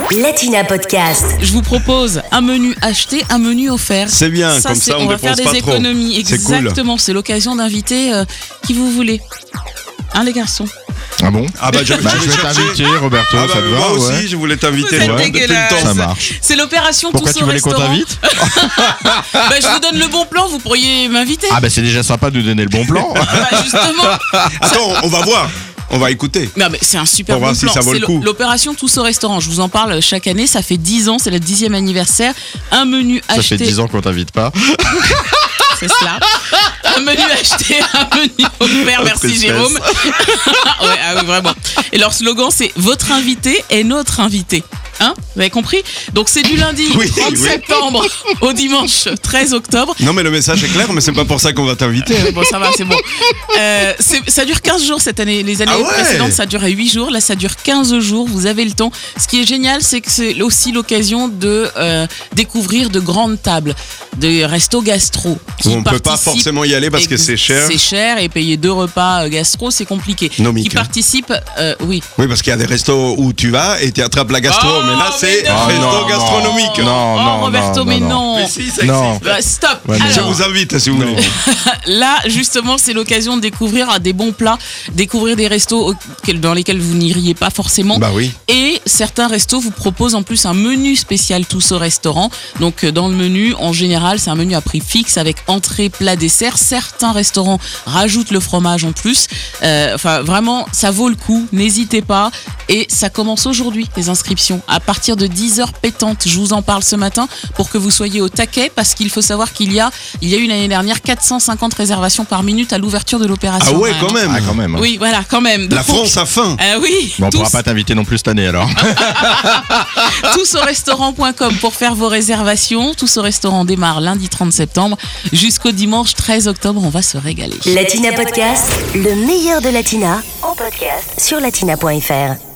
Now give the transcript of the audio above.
Latina Podcast. Je vous propose un menu acheté, un menu offert. C'est bien, comme ça on va faire dépense des pas trop. économies. C'est Exactement, c'est l'occasion d'inviter qui vous voulez. Les garçons. Ah bon? Je vais je vais t'inviter, Roberto, ça te va? moi aussi, Ouais. je voulais t'inviter Vous êtes depuis le dégueulasse. temps. Ça marche. C'est l'opération Pourquoi Tous tu au voulais qu'on restaurant. t'invite? Je vous donne le bon plan, vous pourriez m'inviter. C'est déjà sympa de nous donner le bon plan. Justement. Attends, on va voir. On va écouter. Non, mais c'est un super Pour bon voir si plan. ça vaut C'est le coup. l'opération Tous au restaurant. Je vous en parle chaque année. Ça fait 10 ans, c'est le 10e anniversaire. Un menu Ça acheté. fait 10 ans qu'on t'invite pas. C'est cela. Un menu acheté, un menu offert. Merci Tristesse. Jérôme. Oui, vraiment. Et leur slogan, c'est votre invité est notre invité. Vous avez compris? Donc c'est du lundi 30 septembre au dimanche 13 octobre. Non mais le message est clair, mais c'est pas pour ça qu'on va t'inviter. Bon, ça va, c'est bon. Ça dure 15 jours cette année. Les années précédentes, ça durait 8 jours. Là, ça dure 15 jours. Vous avez le temps. Ce qui est génial, c'est que c'est aussi l'occasion de découvrir de grandes tables, de restos gastro. On peut pas forcément y aller parce que c'est cher. C'est cher et payer 2 repas gastro, c'est compliqué. Nomique, Qui participent, oui. Oui, parce qu'il y a des restos où tu vas et tu attrapes la gastro, mais là c'est resto gastronomique. Non, Roberto, mais non. Mais si, ça Non. existe. Stop. Ouais, mais Je Alors, vous invite si vous voulez. là, justement, c'est l'occasion de découvrir des bons plats, découvrir des restos dans lesquels vous n'iriez pas forcément. Bah oui. Et certains restos vous proposent en plus un menu spécial Tous au restaurant. Donc, dans le menu, en général, c'est un menu à prix fixe avec entrée, plat, dessert. Certains restaurants rajoutent le fromage en plus. Vraiment, ça vaut le coup. N'hésitez pas. Et ça commence aujourd'hui, les inscriptions. À partir de 10h pétantes, je vous en parle ce matin pour que vous soyez au taquet parce qu'il faut savoir qu'il y a eu l'année dernière 450 réservations par minute à l'ouverture de l'opération. Ah ouais, quand même. Ah, quand même. Oui, voilà, quand même. La Donc, France a faim. oui. Bon, on pourra pas t'inviter non plus cette année alors. Tousaurestaurant.com pour faire vos réservations. Tous au restaurant démarre lundi 30 septembre jusqu'au dimanche 13 octobre. On va se régaler. Latina Podcast, le meilleur de Latina, en podcast sur latina.fr.